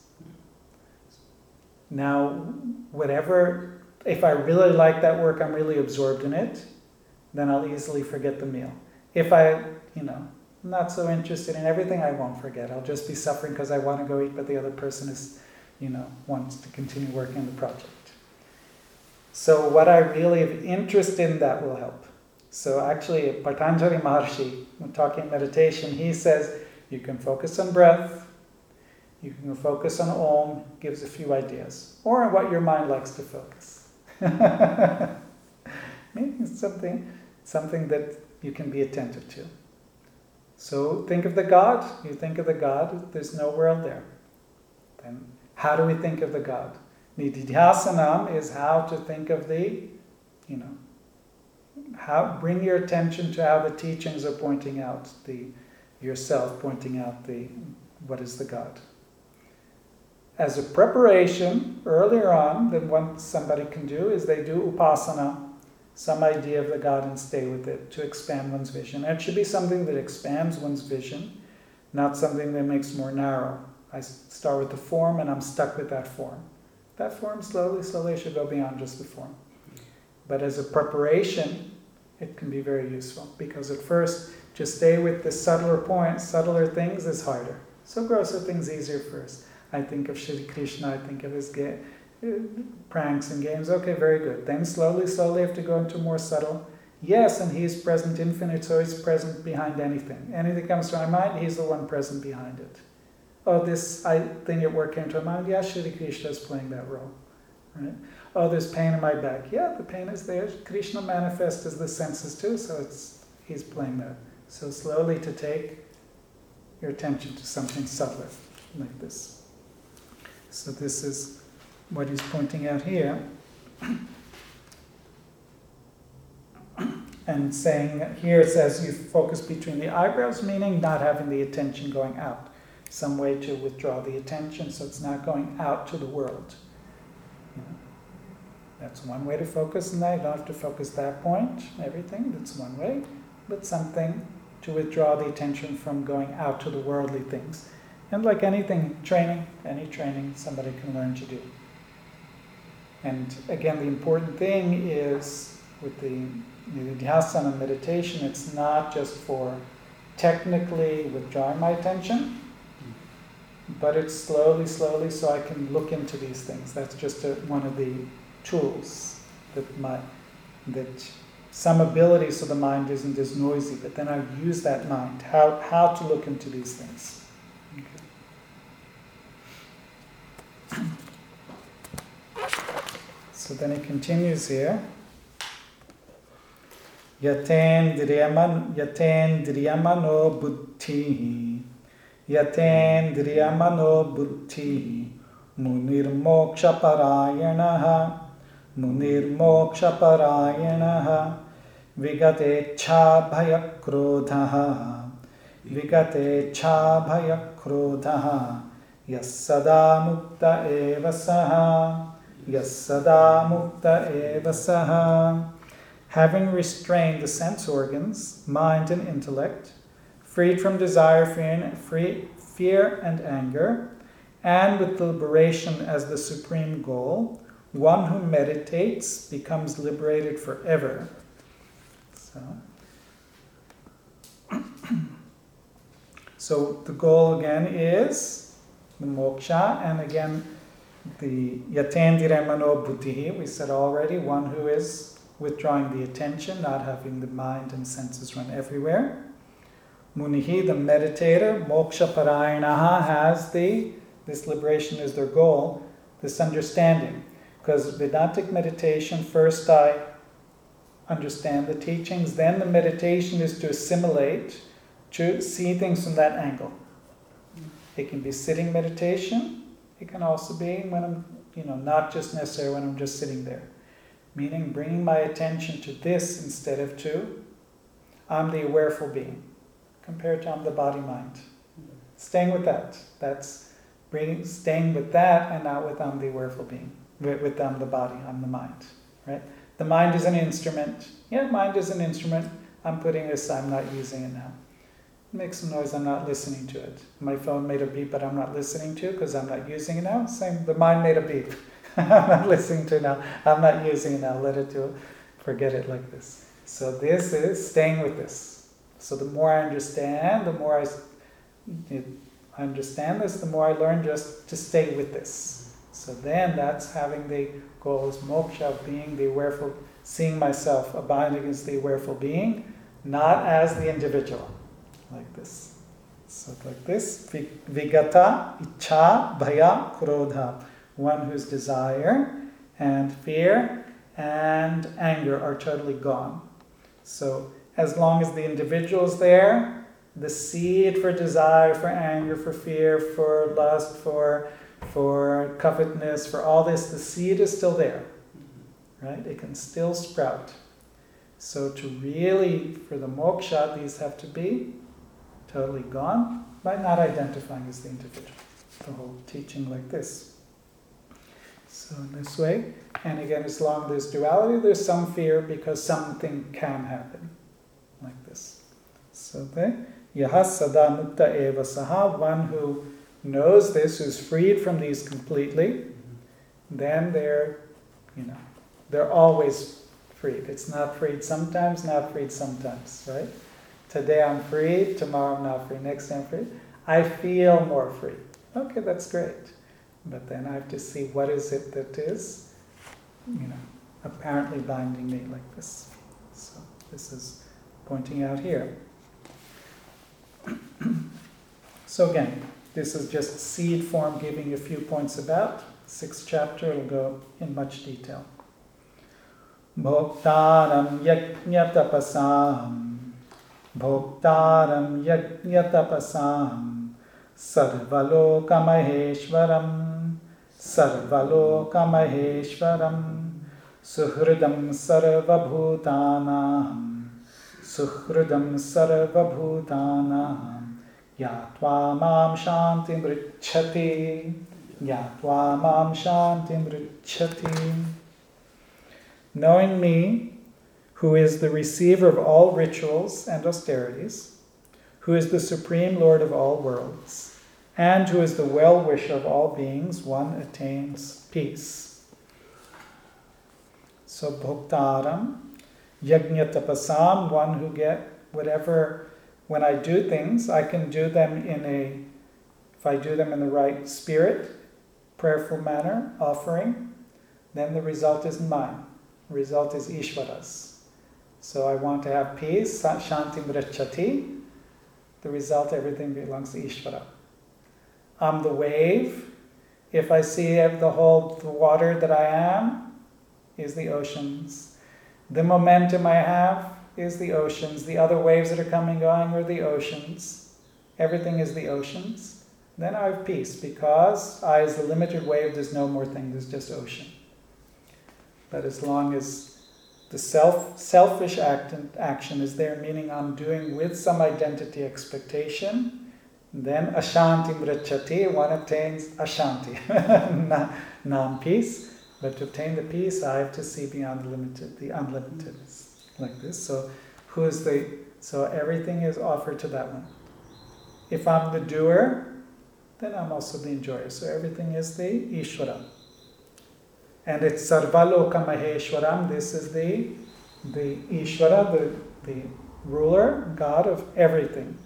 now whatever, if I really like that work, I'm really absorbed in it, then I'll easily forget the meal. If I, not so interested in everything, I won't forget. I'll just be suffering because I want to go eat, but the other person is, wants to continue working on the project. So what I really have interest in, that will help. So actually, Patanjali Maharshi, when talking meditation, he says you can focus on breath, you can focus on Om, gives a few ideas, or on what your mind likes to focus. Maybe it's something that you can be attentive to. So think of the God, you think of the God, there's no world there. Then how do we think of the God? Nididhyasanam is how to think of the, bring your attention to how the teachings are pointing out yourself, pointing out what is the God. As a preparation, earlier on, then what somebody can do is they do upasana, some idea of the God, and stay with it to expand one's vision. And it should be something that expands one's vision, not something that makes more narrow. I start with the form and I'm stuck with that form. That form, slowly I should go beyond just the form. But as a preparation, it can be very useful, because at first, just stay with the subtler points, subtler things is harder. So grosser things easier first. I think of Shri Krishna, I think of his pranks and games. Okay, very good. Then slowly have to go into more subtle. Yes, and he's present infinite, so he's present behind anything. Anything comes to my mind, he's the one present behind it. Oh, this thing at work came to my mind. Yeah, Shri Krishna is playing that role. Right? Oh, there's pain in my back. Yeah, the pain is there. Krishna manifests as the senses too, so he's playing that. So slowly to take your attention to something subtler, like this. So this is what he's pointing out here. And saying, here it says you focus between the eyebrows, meaning not having the attention going out. Some way to withdraw the attention so it's not going out to the world. That's one way to focus on that. You don't have to focus that point, everything, that's one way. But something to withdraw the attention from going out to the worldly things. And like anything, any training somebody can learn to do. And again, the important thing is with the Nididhyasana meditation, it's not just for technically withdrawing my attention, but it's slowly so I can look into these things. That's just one of the tools that some ability so the mind isn't as noisy, but then I use that mind, how to look into these things. Okay. So then he continues here. Yatendriyamano buddhi munirmoksha parayanaha vigate bhaya krodhaha yassada mukta eva saha. Having restrained the sense organs, mind and intellect, freed from desire, fear and anger, and with liberation as the supreme goal, one who meditates becomes liberated forever. So the goal again is the moksha, and again the yatendriyamano buddhi, we said already, one who is withdrawing the attention, not having the mind and senses run everywhere. Munihi, the meditator, moksha parayanaha, has this liberation is their goal, this understanding. Because Vedantic meditation, first I understand the teachings, then the meditation is to assimilate, to see things from that angle. It can be sitting meditation, it can also be when I'm, not just necessarily when I'm just sitting there. Meaning bringing my attention to this instead of to, I'm the awareful being, compared to I'm the body-mind. Staying with that. That's staying with that and not with the awareful being, with the body, the mind, right? The mind is an instrument. Yeah, mind is an instrument. I'm putting this, I'm not using it now. It makes some noise, I'm not listening to it. My phone made a beep, but I'm not listening to it because I'm not using it now. Same, the mind made a beep. I'm not listening to it now. I'm not using it now. Let it do it. Forget it like this. So this is staying with this. So the more I understand, the more I understand this, the more I learn just to stay with this. So then that's having the goal is moksha, of being the awareful, seeing myself abiding as the awareful being, not as the individual. Like this. So like this, vigata, ichha, bhaya, krodha. One whose desire and fear and anger are totally gone. So as long as the individual is there, the seed for desire, for anger, for fear, for lust, for covetousness, for all this, the seed is still there. Right? It can still sprout. So to really, for the moksha, these have to be totally gone by not identifying as the individual. The whole teaching like this. So in this way, and again, as long as there's duality, there's some fear because something can happen. Like this. So then, yaha sada mukta eva saha, one who knows this, who's freed from these completely, then they're always freed. It's not freed sometimes, not freed sometimes, right? Today I'm free, tomorrow I'm not free, next day I'm free. I feel more free. Okay, that's great. But then I have to see what is it that is, apparently binding me like this. So this is pointing out here. So again, this is just seed form, giving you a few points about. 6th chapter will go in much detail. Bhoktaram yajñatapasam, Bhoktaram yajñatapasam, Sarvalokamaheshwaram, Sarvalokamaheshwaram, Suhridam sarvabhutanam, Suhridam sarvabhutanam, Yatva mam shantim richati, Yatva mam shantim richati. Knowing me, who is the receiver of all rituals and austerities, who is the supreme Lord of all worlds, and who is the well-wisher of all beings, one attains peace. So bhoktaram, yajñatapasam, one who get whatever, when I do things, I can do them if I do them in the right spirit, prayerful manner, offering, then the result is mine. The result is Ishvara's. So I want to have peace, shantim rachati. The result, everything belongs to Ishvara. I'm the wave. If I see the water that I am, is the oceans. The momentum I have is the oceans. The other waves that are coming, going are the oceans. Everything is the oceans. Then I have peace, because I, as the limited wave, there's no more thing, there's just ocean. But as long as the selfish action is there, meaning I'm doing with some identity expectation, then ashanti mrachati, one obtains ashanti, non-peace. But to obtain the peace, I have to see beyond the unlimited, like this. So so everything is offered to that one. If I'm the doer, then I'm also the enjoyer. So everything is the Ishvara. And it's Sarvaloka Maheshwaram. This is the Ishvara, the ruler, God of everything.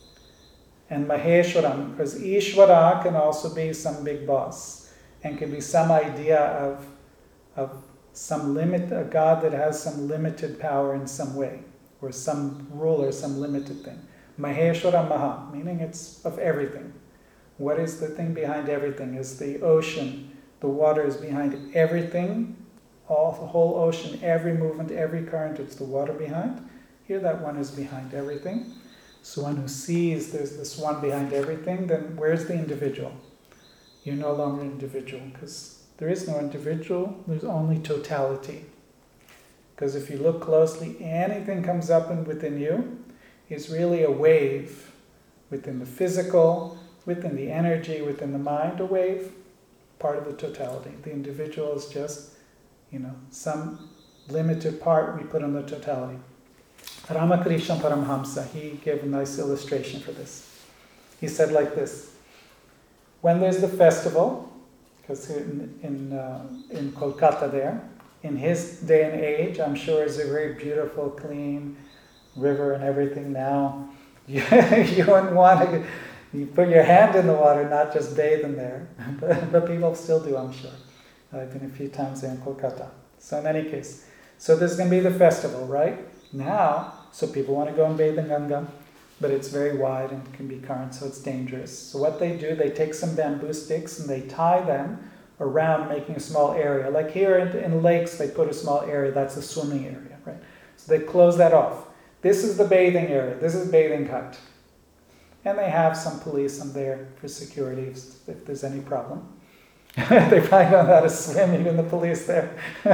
And Maheshwaram, because Ishvara can also be some big boss, and can be some idea of some limit, a God that has some limited power in some way, or some ruler, some limited thing. Maheshwara Maha, meaning it's of everything. What is the thing behind everything? Is the ocean. The water is behind everything, the whole ocean, every movement, every current, it's the water behind. Here that one is behind everything. So one who sees there's this one behind everything, then where's the individual? You're no longer individual, because there is no individual, there's only totality. Because if you look closely, anything comes up and within you is really a wave within the physical, within the energy, within the mind, a wave, part of the totality. The individual is just, some limited part we put in the totality. Ramakrishna Paramhamsa, he gave a nice illustration for this. He said like this: when there's the festival, because in Kolkata there, in his day and age, I'm sure it's a very beautiful, clean river and everything now. You wouldn't want to, you put your hand in the water, not just bathe in there. But people still do, I'm sure. I've been a few times there in Kolkata. So in any case, so there's going to be the festival, right? Now, so people want to go and bathe in Ganga, but it's very wide and can be current, so it's dangerous. So what they do, they take some bamboo sticks and they tie them around, making a small area. Like here in lakes, they put a small area, that's the swimming area, right? So they close that off. This is the bathing area, this is bathing hut. And they have some police in there for security if there's any problem. They probably don't know how to swim, even the police there.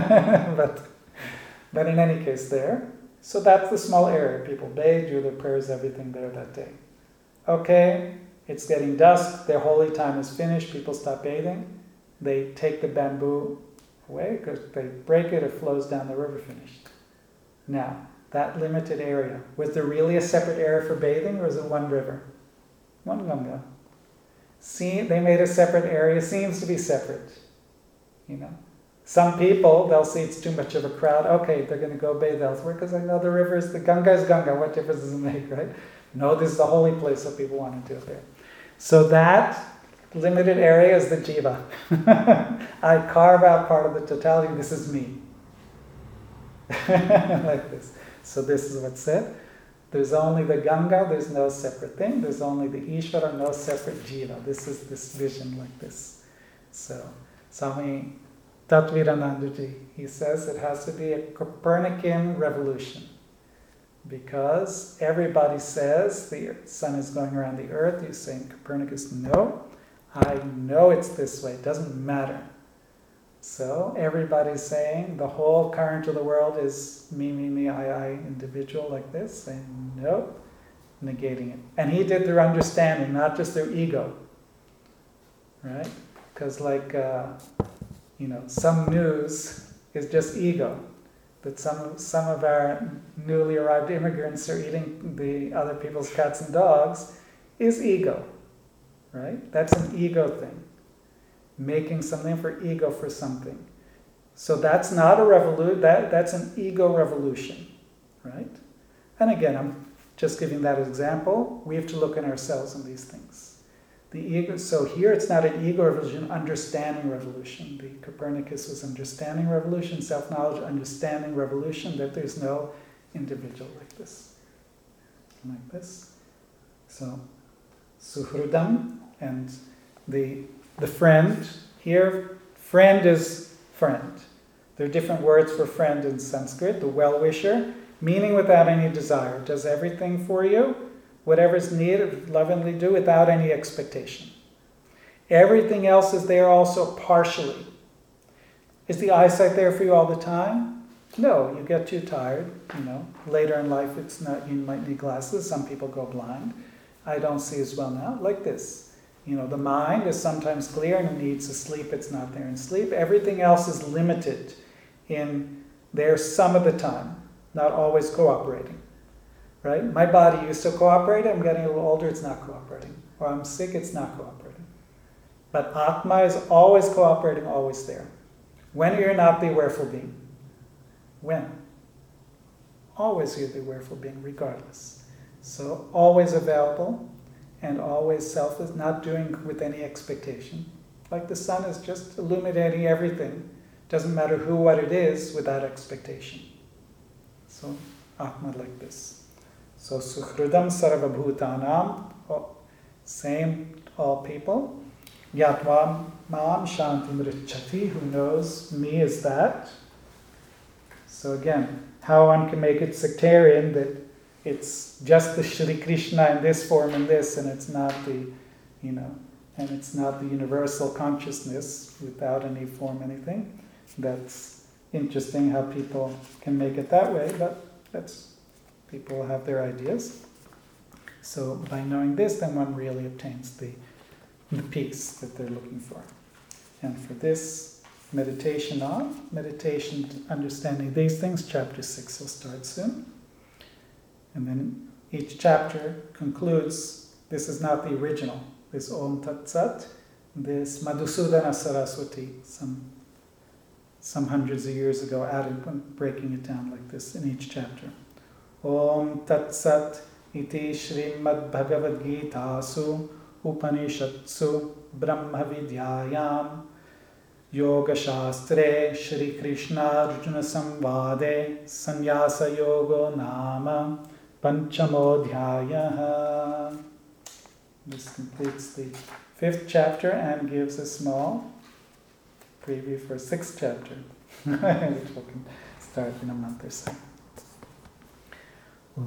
But in any case there. So that's the small area. People bathe, do their prayers, everything there that day. Okay, it's getting dusk, their holy time is finished, people stop bathing. They take the bamboo away, because they break it, it flows down the river, finished. Now, that limited area, was there really a separate area for bathing, or is it one river? One Ganga. See, they made a separate area, seems to be separate. Some people, they'll see it's too much of a crowd, okay, they're going to go bathe elsewhere, because I know the river is, the Ganga is Ganga, what difference does it make, right? No, this is the holy place, so people want to do it there. So that limited area is the jiva. I carve out part of the totality, this is me. Like this. So this is what's said. There's only the Ganga, there's no separate thing. There's only the Ishvara, no separate jiva. This is this vision like this. So, Swami Tatviranandaji, he says it has to be a Copernican revolution. Because everybody says the sun is going around the earth. You're saying, Copernicus, no. I know it's this way. It doesn't matter. So everybody's saying the whole current of the world is me, I, individual like this, saying no, negating it. And he did their understanding, not just their ego, right? Because some news is just ego. That some of our newly arrived immigrants are eating the other people's cats and dogs is ego, right? That's an ego thing. Making something for ego for something. So that's not a revolution, that's an ego revolution, right? And again, I'm just giving that example. We have to look at ourselves in these things. The ego, so here it's not an ego revolution, understanding revolution. The Copernicus was understanding revolution, self-knowledge, understanding revolution, that there's no individual like this. Like this. So, Suhridam, and the friend, here, friend is friend. There are different words for friend in Sanskrit. The well-wisher, meaning without any desire, does everything for you, whatever's needed, lovingly do without any expectation. Everything else is there also partially. Is the eyesight there for you all the time? No, you get too tired, Later in life, it's not, you might need glasses. Some people go blind. I don't see as well now, like this. The mind is sometimes clear and it needs to sleep, it's not there in sleep. Everything else is limited in there some of the time, not always cooperating. Right? My body used to cooperate, I'm getting a little older, it's not cooperating. Or I'm sick, it's not cooperating. But Atma is always cooperating, always there. When are you not the awareful being? When? Always you're the awareful being, regardless. So always available, and always selfless, not doing with any expectation. Like the sun is just illuminating everything. Doesn't matter who, what it is, without expectation. So, Atma like this. So, Suhridam Sarvabhutanam, same, all people. Yatvam Mam Shantim Richati, who knows me is that. So again, how one can make it sectarian, that it's just the Shri Krishna in this form and this, and it's not the, and it's not the universal consciousness without any form, anything. That's interesting how people can make it that way, but people have their ideas. So by knowing this, then one really obtains the the peace that they're looking for. And for this meditation understanding these things, chapter 6 will start soon. And then each chapter concludes, this is not the original, this Om Tat Sat, this Madhusudana Saraswati, some hundreds of years ago, added, breaking it down like this in each chapter. Om Tat Sat iti Srimad Bhagavad Gitasu Upanishatsu Brahma Vidyayam Yoga Shastre Shri Krishna Arjuna Samvade Sannyasa Yogo Nama Panchamodhyayaha. This completes the 5th chapter and gives a small preview for 6th chapter, which we can start in a month or so. Om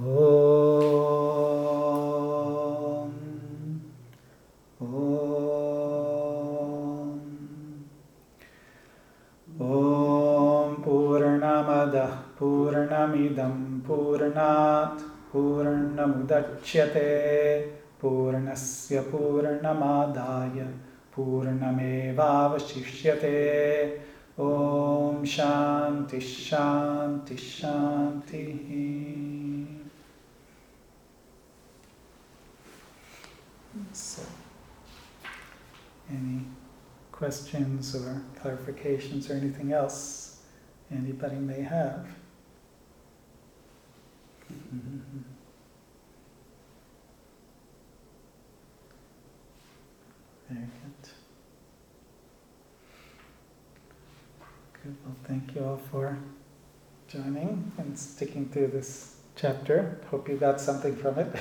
Purnamada Purnamidam Purnat Purnamudachyate Purnasya Purnamadaya Purnamevavashishyate. Om Shanti Shanti Shanti. So, any questions or clarifications or anything else anybody may have? Mm-hmm. Very good. Good. Well, thank you all for joining and sticking through this chapter. Hope you got something from it.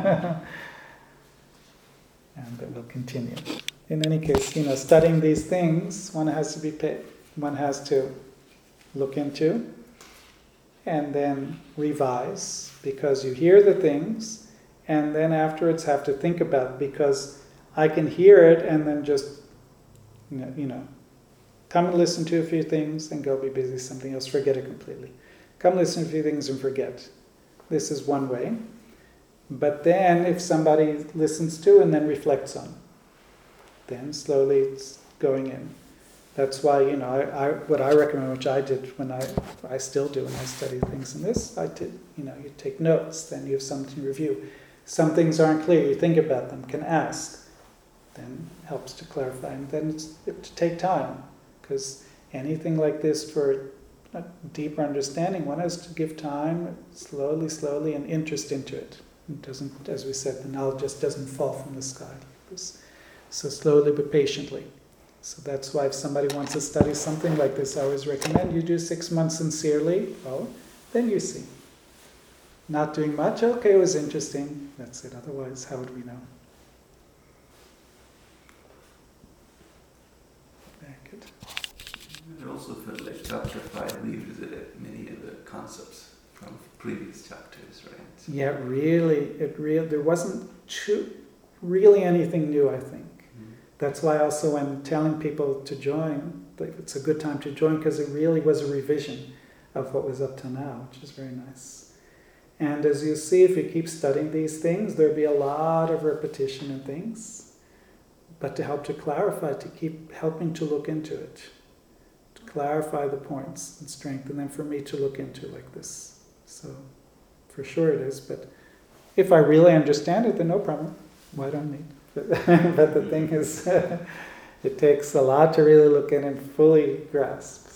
And it will continue. In any case, studying these things, one has to look into and then revise, because you hear the things and then afterwards have to think about it, because I can hear it and then just, come and listen to a few things and go be busy with something else, forget it completely. Come listen to a few things and forget. This is one way. But then if somebody listens to and then reflects on, then slowly it's going in. That's why, what I recommend, which I did when I still do when I study things in this, I did, you take notes, then you have something to review. Some things aren't clear, you think about them, can ask, then helps to clarify. And then it's to take time, because anything like this for a deeper understanding, one has to give time, slowly, and interest into it. It doesn't, as we said, the knowledge just doesn't fall from the sky. So slowly but patiently. So that's why if somebody wants to study something like this, I always recommend you do 6 months sincerely. Well, then you see. Not doing much, okay, it was interesting. That's it. Otherwise, how would we know? Very good.
I also felt like chapter 5 revisited many of the concepts from previous chapters, right?
Yeah, there wasn't really anything new, I think. That's why also when telling people to join, it's a good time to join, because it really was a revision of what was up to now, which is very nice. And as you see, if you keep studying these things, there'll be a lot of repetition and things, but to help to clarify, to keep helping to look into it, to clarify the points and strength, and then for me to look into like this. So for sure it is, but if I really understand it, then no problem. Why don't need? But the thing is, it takes a lot to really look in and fully grasp.